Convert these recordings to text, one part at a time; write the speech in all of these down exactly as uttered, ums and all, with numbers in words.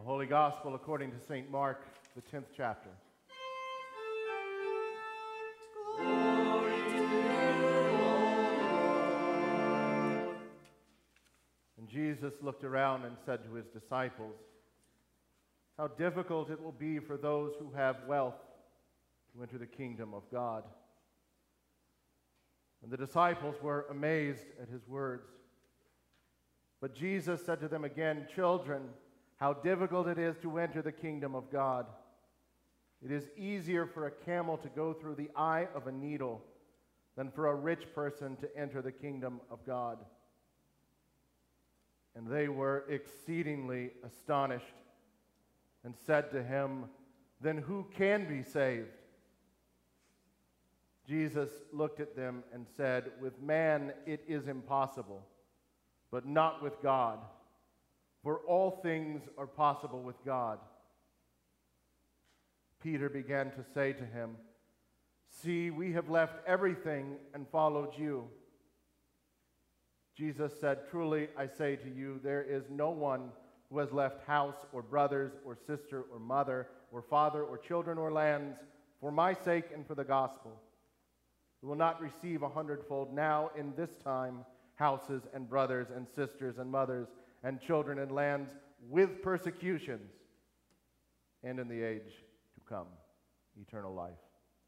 Holy Gospel according to Saint Mark, the tenth chapter. Glory to you, O Lord. And Jesus looked around and said to his disciples, "How difficult it will be for those who have wealth to enter the kingdom of God." And the disciples were amazed at his words. But Jesus said to them again, "Children, how difficult it is to enter the kingdom of God. It is easier for a camel to go through the eye of a needle than for a rich person to enter the kingdom of God." And they were exceedingly astonished and said to him, "Then who can be saved?" Jesus looked at them and said, "With man it is impossible, but not with God. For all things are possible with God." Peter began to say to him, "See, we have left everything and followed you." Jesus said, "Truly I say to you, there is no one who has left house or brothers or sister or mother or father or children or lands for my sake and for the gospel, who will not receive a hundredfold now in this time houses and brothers and sisters and mothers and children and lands with persecutions, and in the age to come, eternal life.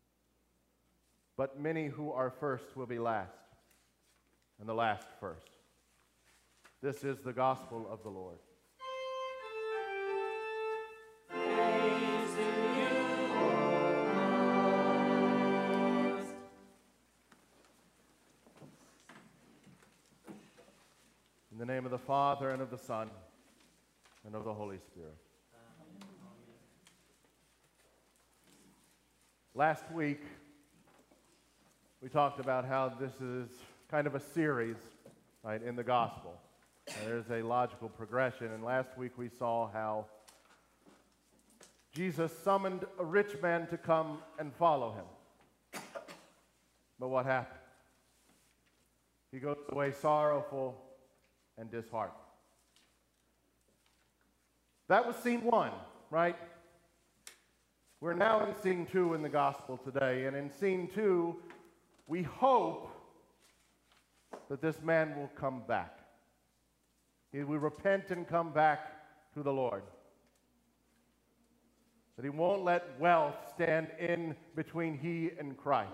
But many who are first will be last, and the last first." This is the gospel of the Lord. Praise to you, O Christ. In the name of the Father, and of the Son, and of the Holy Spirit. Last week, we talked about how this is kind of a series, right, in the gospel. And there's a logical progression. And last week we saw how Jesus summoned a rich man to come and follow him. But what happened? He goes away sorrowful and disheartened. That was scene one, right? We're now in scene two in the gospel today. And in scene two, we hope that this man will come back. He will repent and come back to the Lord. That he won't let wealth stand in between he and Christ.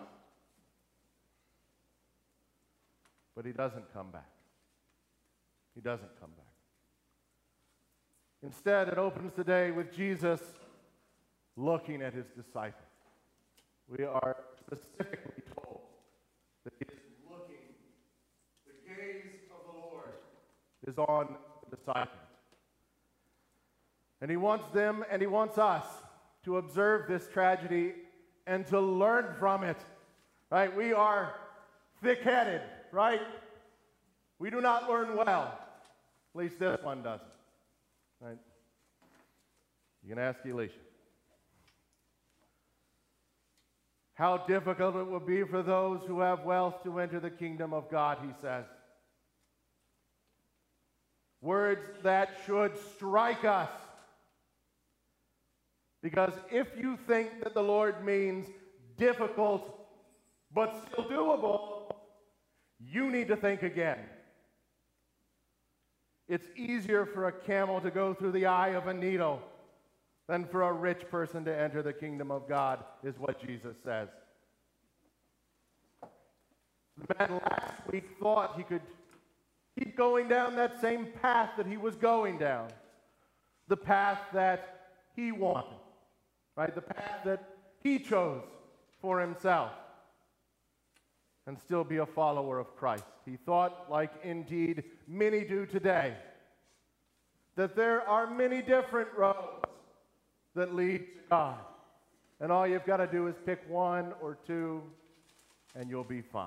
But he doesn't come back. He doesn't come back. Instead, it opens the day with Jesus looking at his disciples. We are specifically told that he is looking, the gaze of the Lord is on the disciples. And he wants them and he wants us to observe this tragedy and to learn from it. Right? We are thick-headed, right? We do not learn well. At least this one doesn't. Right? You can ask Elisha. How difficult it will be for those who have wealth to enter the kingdom of God, he says. Words that should strike us. Because if you think that the Lord means difficult but still doable, you need to think again. It's easier for a camel to go through the eye of a needle than for a rich person to enter the kingdom of God, is what Jesus says. The man last week thought he could keep going down that same path that he was going down. The path that he wanted, right? The path that he chose for himself, and still be a follower of Christ. He thought, like indeed many do today, that there are many different roads that lead to God. And all you've got to do is pick one or two, and you'll be fine.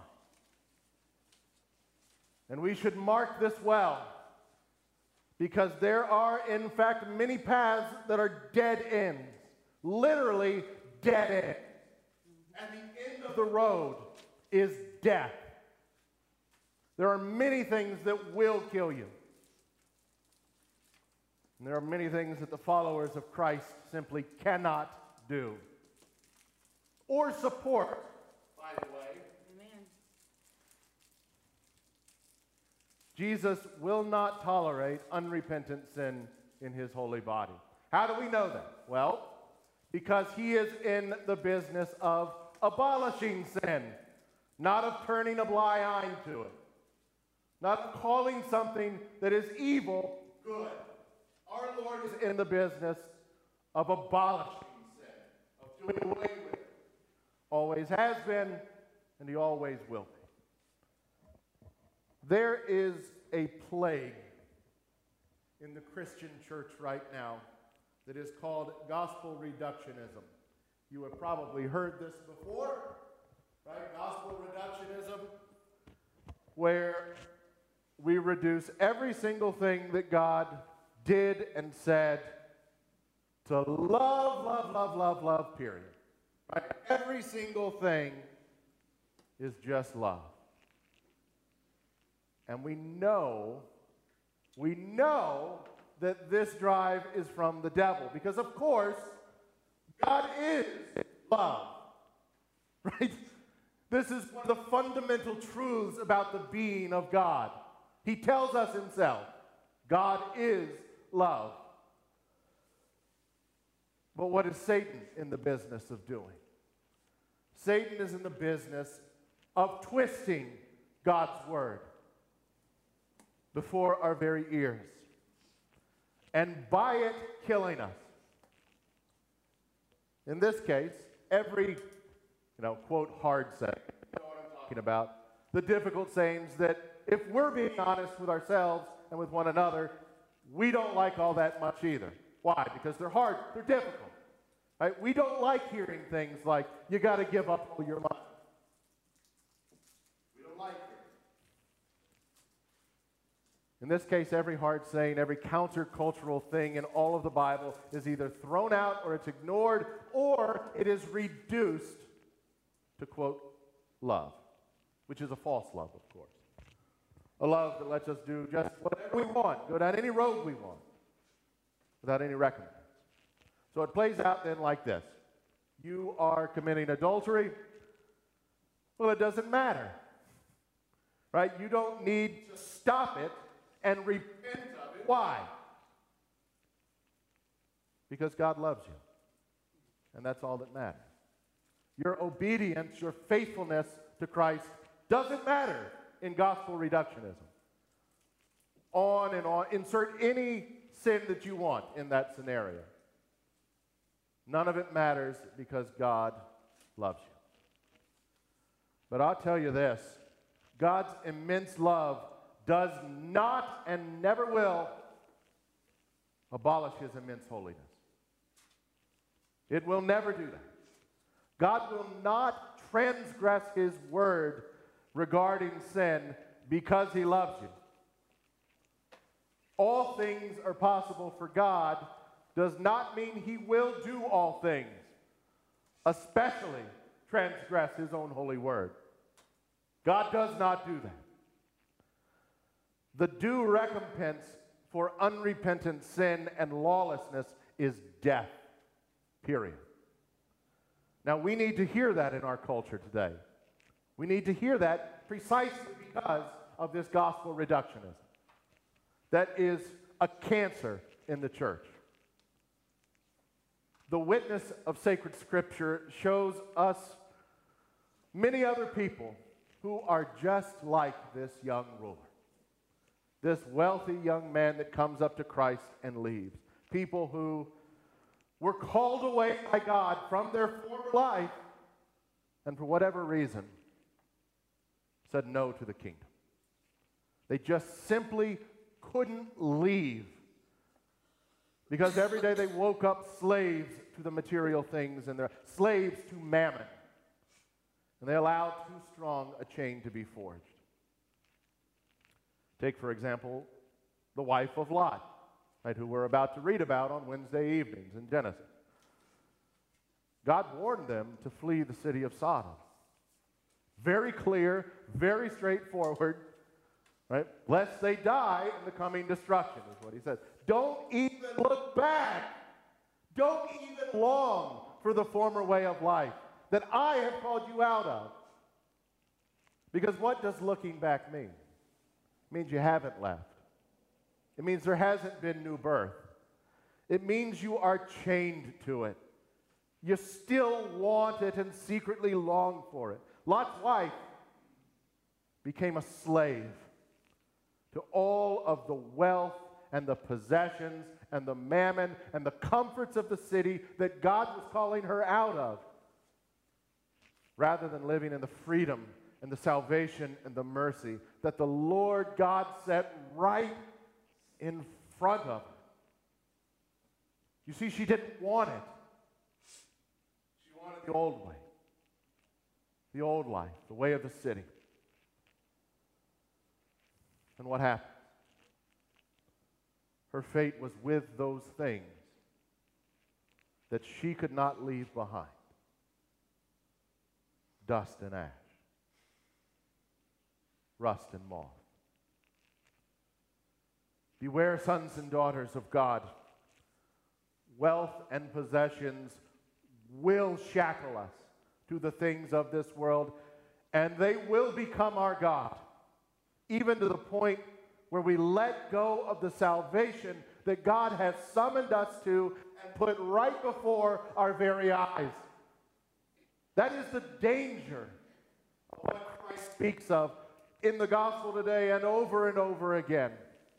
And we should mark this well, because there are, in fact, many paths that are dead ends, literally dead ends. And the end of the road is death. There are many things that will kill you. And there are many things that the followers of Christ simply cannot do or support, by the way. Amen. Jesus will not tolerate unrepentant sin in his holy body. How do we know that? Well, because he is in the business of abolishing sin, not of turning a blind eye to it, not of calling something that is evil good. Our Lord is in the business of abolishing sin, of doing away with it. Always has been, and he always will be. There is a plague in the Christian church right now that is called gospel reductionism. You have probably heard this before, right? Gospel reductionism, where we reduce every single thing that God did and said to love, love, love, love, love, period. Right? Every single thing is just love. And we know, we know that this drive is from the devil. Because, of course, God is love. Right? This is one of the fundamental truths about the being of God. He tells us himself, God is love. But what is Satan in the business of doing? Satan is in the business of twisting God's word before our very ears, and by it killing us. In this case, every, you know, quote, hard saying, you know what I'm talking about, the difficult sayings that if we're being honest with ourselves and with one another, we don't like all that much either. Why? Because they're hard, they're difficult. Right? We don't like hearing things like, you got to give up all your money. We don't like it. In this case, every hard saying, every countercultural thing in all of the Bible is either thrown out or it's ignored or it is reduced to, quote, love, which is a false love, of course. A love that lets us do just whatever we want, go down any road we want, without any recompense. So it plays out then like this. You are committing adultery. Well, it doesn't matter. Right? You don't need to stop it and repent of it. Why? Because God loves you. And that's all that matters. Your obedience, your faithfulness to Christ doesn't matter in gospel reductionism. On and on. Insert any sin that you want in that scenario. None of it matters because God loves you. But I'll tell you this, God's immense love does not and never will abolish his immense holiness. It will never do that. God will not transgress his word regarding sin because he loves you. All things are possible for God does not mean he will do all things, especially transgress his own holy word. God does not do that. The due recompense for unrepentant sin and lawlessness is death, period. Now, we need to hear that in our culture today. We need to hear that precisely because of this gospel reductionism. That is a cancer in the church. The witness of sacred scripture shows us many other people who are just like this young ruler. This wealthy young man that comes up to Christ and leaves. People who were called away by God from their former life and for whatever reason said no to the kingdom. They just simply couldn't leave because every day they woke up slaves to the material things and they're slaves to mammon. And they allowed too strong a chain to be forged. Take, for example, the wife of Lot, right, who we're about to read about on Wednesday evenings in Genesis. God warned them to flee the city of Sodom. Very clear, very straightforward, right? Lest they die in the coming destruction, is what he says. Don't even look back. Don't even long for the former way of life that I have called you out of. Because what does looking back mean? It means you haven't left. It means there hasn't been new birth. It means you are chained to it. You still want it and secretly long for it. Lot's wife became a slave to all of the wealth and the possessions and the mammon and the comforts of the city that God was calling her out of, rather than living in the freedom and the salvation and the mercy that the Lord God set right in front of her. You see, she didn't want it. She wanted the old way, the old life, the way of the city. And what happened? Her fate was with those things that she could not leave behind. Dust and ash, rust and moth. Beware, sons and daughters of God. Wealth and possessions will shackle us to the things of this world, and they will become our God, even to the point where we let go of the salvation that God has summoned us to and put right before our very eyes. That is the danger of what Christ speaks of in the gospel today and over and over again.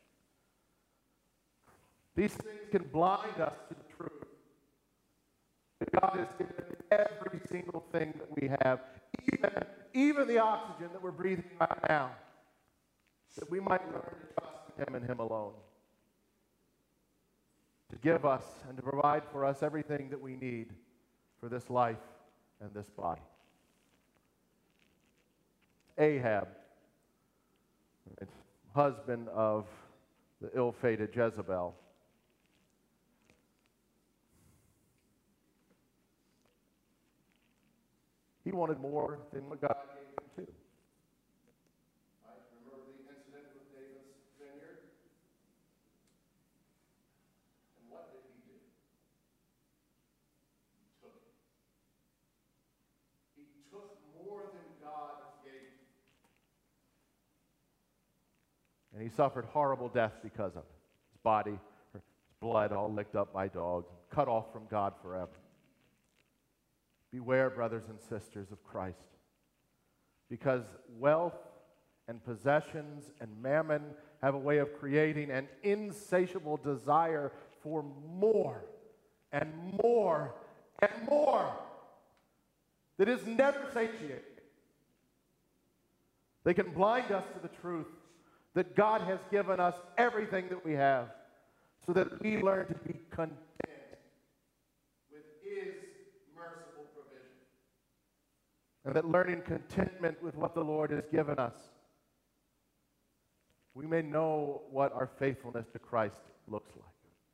These things can blind us to the truth that God has given every single thing that we have, even, even the oxygen that we're breathing right now, that we might learn to trust in Him and Him alone, to give us and to provide for us everything that we need for this life and this body. Ahab, husband of the ill-fated Jezebel, he wanted more than what God gave him too. I remember the incident with David's vineyard. And what did he do? He took it. He took more than God gave him. And he suffered horrible death because of it. His body, his blood all licked up by dogs, cut off from God forever. Beware, brothers and sisters of Christ, because wealth and possessions and mammon have a way of creating an insatiable desire for more and more and more that is never satiated. They can blind us to the truth that God has given us everything that we have so that we learn to be content with His merciful provision. And that learning contentment with what the Lord has given us, we may know what our faithfulness to Christ looks like.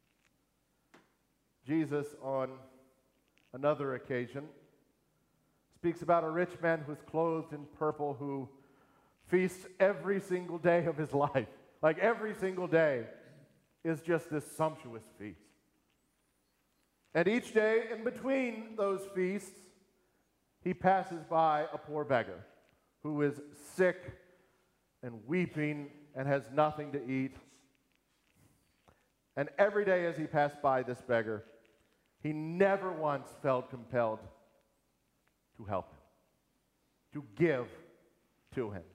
Jesus, on another occasion, speaks about a rich man who is clothed in purple who feasts every single day of his life. Like every single day is just this sumptuous feast. And each day in between those feasts, he passes by a poor beggar who is sick and weeping and has nothing to eat. And every day as he passed by this beggar, he never once felt compelled to help him, to give to him.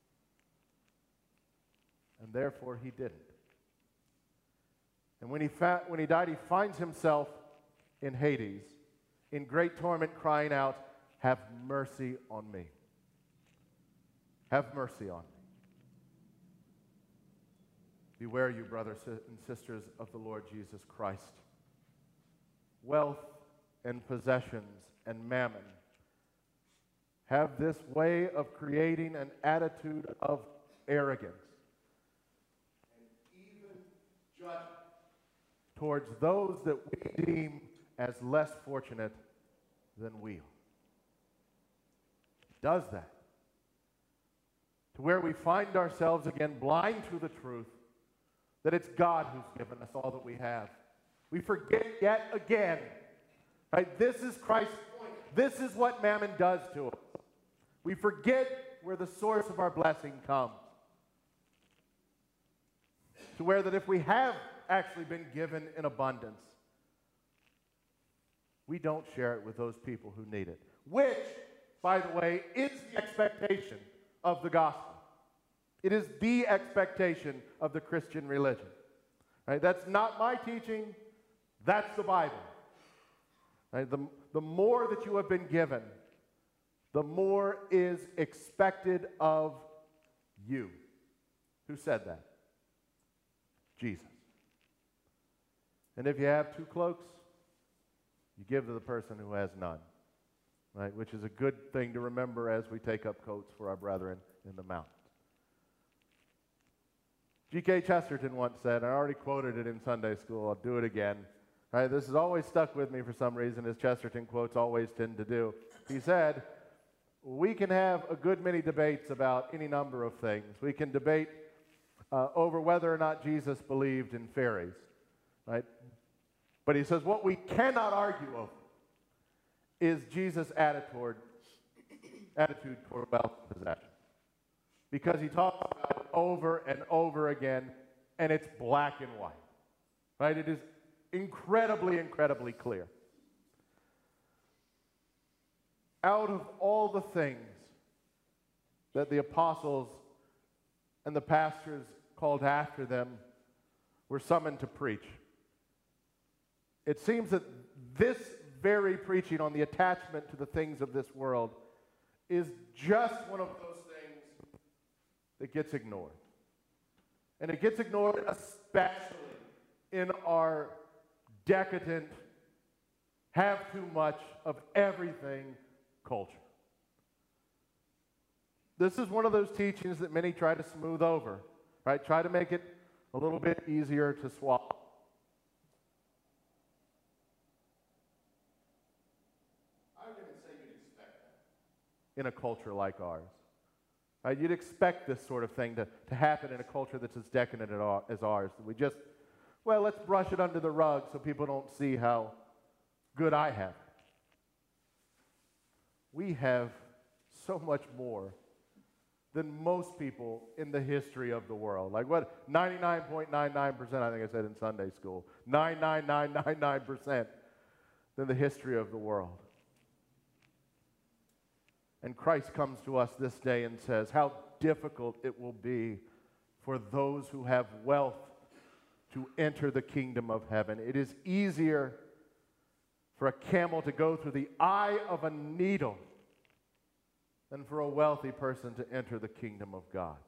And therefore he didn't. And when he, fa- when he died, he finds himself in Hades, in great torment, crying out, "Have mercy on me. Have mercy on me." Beware, you brothers and sisters of the Lord Jesus Christ. Wealth and possessions and mammon have this way of creating an attitude of arrogance and even judgment towards those that we deem as less fortunate than we are. It does that to where we find ourselves again blind to the truth that it's God who's given us all that we have. We forget yet again, right? This is Christ's point. This is what mammon does to us. We forget where the source of our blessing comes. To where that if we have actually been given in abundance, we don't share it with those people who need it. Which, by the way, is the expectation of the gospel. It is the expectation of the Christian religion. Right? That's not my teaching. That's the Bible. Right? The, the more that you have been given, the more is expected of you. Who said that? Jesus. And if you have two cloaks, you give to the person who has none. Right? Which is a good thing to remember as we take up coats for our brethren in the mountains. G K Chesterton once said, I already quoted it in Sunday school, I'll do it again. Right? This has always stuck with me for some reason, as Chesterton quotes always tend to do. He said, we can have a good many debates about any number of things. We can debate uh, over whether or not Jesus believed in fairies. Right? But he says what we cannot argue over is Jesus' attitude toward, attitude toward wealth and possession. Because he talks about it over and over again, and it's black and white. Right? It is incredibly, incredibly clear. Out of all the things that the apostles and the pastors called after them were summoned to preach, it seems that this very preaching on the attachment to the things of this world is just one of those things that gets ignored. And it gets ignored especially in our decadent, have too much of everything culture. This is one of those teachings that many try to smooth over, right? Try to make it a little bit easier to swallow. I would even say you'd expect that in a culture like ours. Right? You'd expect this sort of thing to, to happen in a culture that's as decadent as ours. That we just, well, let's brush it under the rug so people don't see how good I have it. We have so much more than most people in the history of the world. Like what? ninety-nine point nine nine percent, I think I said in Sunday school. nine nine nine nine nine percent than the history of the world. And Christ comes to us this day and says how difficult it will be for those who have wealth to enter the kingdom of heaven. It is easier for a camel to go through the eye of a needle than for a wealthy person to enter the kingdom of God.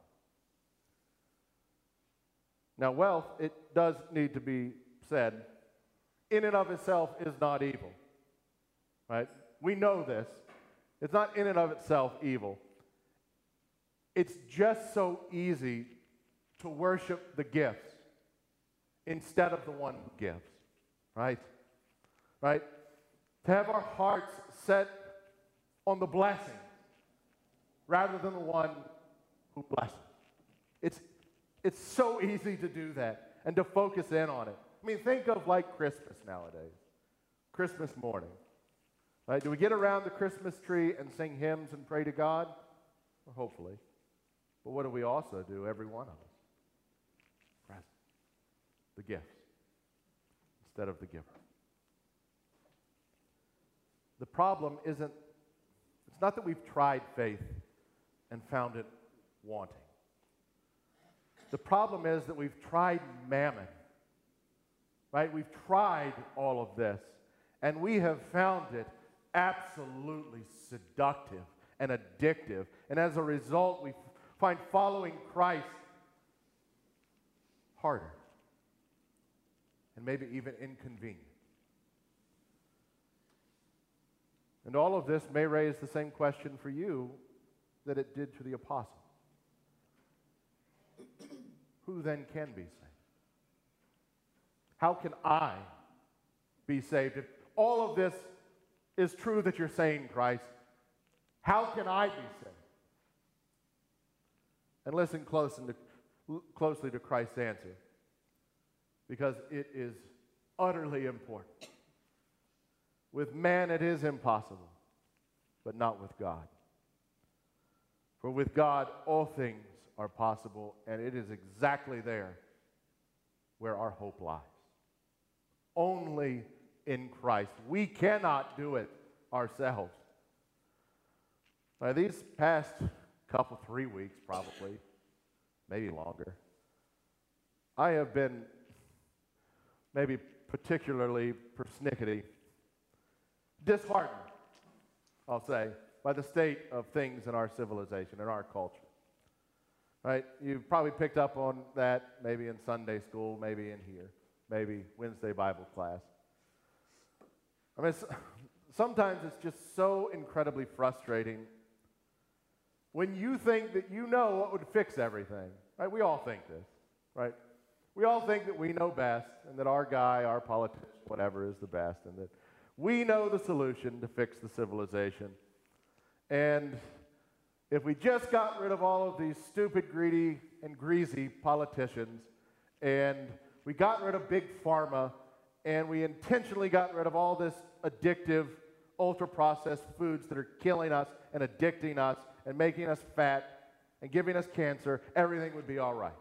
Now, wealth, it does need to be said, in and of itself is not evil. Right? We know this. It's not in and of itself evil. It's just so easy to worship the gifts instead of the one who gives. Right? Right? To have our hearts set on the blessing rather than the one who blesses. It's, it's so easy to do that and to focus in on it. I mean, think of like Christmas nowadays. Christmas morning. Right? Do we get around the Christmas tree and sing hymns and pray to God? Well, hopefully. But what do we also do, every one of us? Present. The gifts instead of the giver. The problem isn't, it's not that we've tried faith and found it wanting. The problem is that we've tried mammon, right? We've tried all of this, and we have found it absolutely seductive and addictive. And as a result, we find following Christ harder and maybe even inconvenient. And all of this may raise the same question for you that it did to the apostle. Who then can be saved? How can I be saved? If all of this is true that you're saying, Christ, how can I be saved? And listen close and to, closely to Christ's answer. because it is utterly important. With man it is impossible, but not with God. For with God all things are possible, and it is exactly there where our hope lies. Only in Christ. We cannot do it ourselves. Now, these past couple, three weeks probably, maybe longer, I have been maybe particularly persnickety, disheartened, I'll say, by the state of things in our civilization, in our culture. Right? You've probably picked up on that maybe in Sunday school, maybe in here, maybe Wednesday Bible class. I mean, sometimes it's just so incredibly frustrating when you think that you know what would fix everything. Right? We all think this, right? We all think that we know best and that our guy, our politician, whatever is the best, and that we know the solution to fix the civilization. And if we just got rid of all of these stupid, greedy, and greasy politicians, and we got rid of big pharma, and we intentionally got rid of all this addictive, ultra-processed foods that are killing us and addicting us and making us fat and giving us cancer, everything would be all right.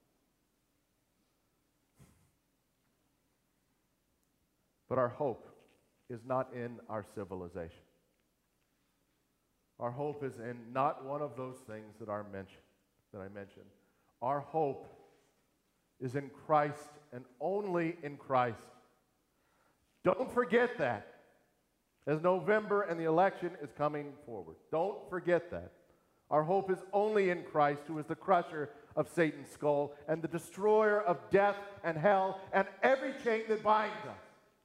But our hope is not in our civilization. Our hope is in not one of those things that are mentioned, that I mentioned. Our hope is in Christ and only in Christ. Don't forget that as November and the election is coming forward. Don't forget that. Our hope is only in Christ, who is the crusher of Satan's skull and the destroyer of death and hell and every chain that binds us.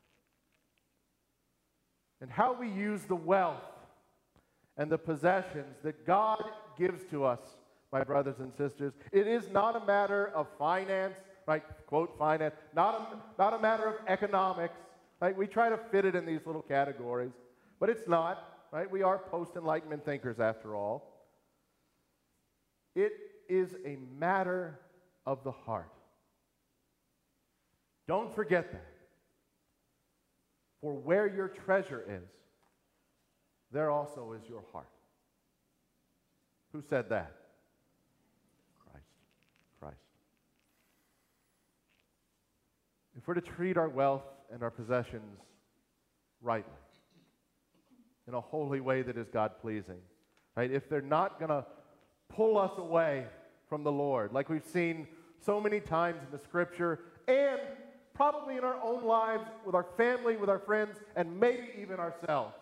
And how we use the wealth and the possessions that God gives to us, my brothers and sisters, it is not a matter of finance, right? Quote, finance, not a, not a matter of economics, right? We try to fit it in these little categories, but it's not, right? We are post-Enlightenment thinkers after all. It is a matter of the heart. Don't forget that. For where your treasure is, there also is your heart. Who said that? Christ. Christ. If we're to treat our wealth and our possessions rightly, in a holy way that is God-pleasing, right? If they're not going to pull us away from the Lord, like we've seen so many times in the Scripture, and probably in our own lives, with our family, with our friends, and maybe even ourselves.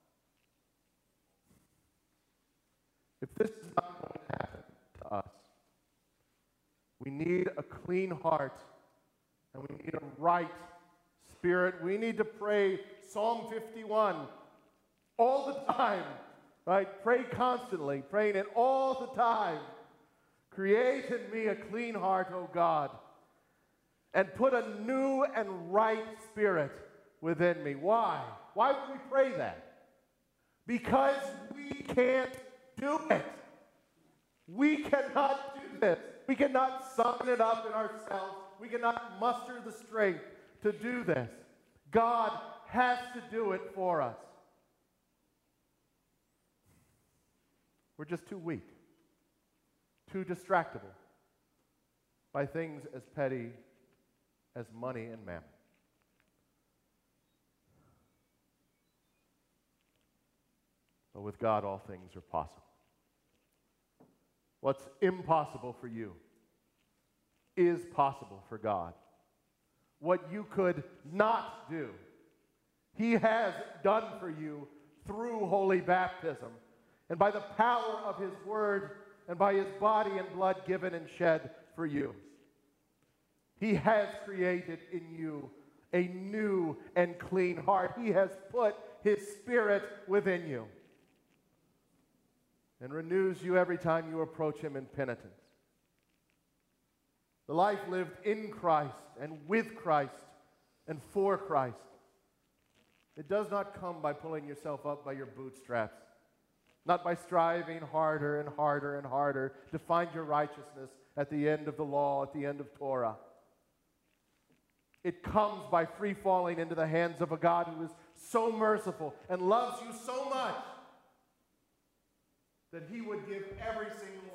If this is not going to happen to us, we need a clean heart, and we need a right spirit. We need to pray Psalm fifty-one all the time, right? Pray constantly, praying it all the time. Create in me a clean heart, O God, and put a new and right spirit within me. Why? Why would we pray that? Because we can't do it. We cannot do this. We cannot summon it up in ourselves. We cannot muster the strength to do this. God has to do it for us. We're just too weak, too distractible by things as petty as money and mammon. But with God, all things are possible. What's impossible for you is possible for God. What you could not do, He has done for you through holy baptism and by the power of His word and by His body and blood given and shed for you. He has created in you a new and clean heart. He has put His Spirit within you and renews you every time you approach Him in penitence. The life lived in Christ and with Christ and for Christ. It does not come by pulling yourself up by your bootstraps, not by striving harder and harder and harder to find your righteousness at the end of the law, at the end of Torah. It comes by free falling into the hands of a God who is so merciful and loves you so much that he would give every single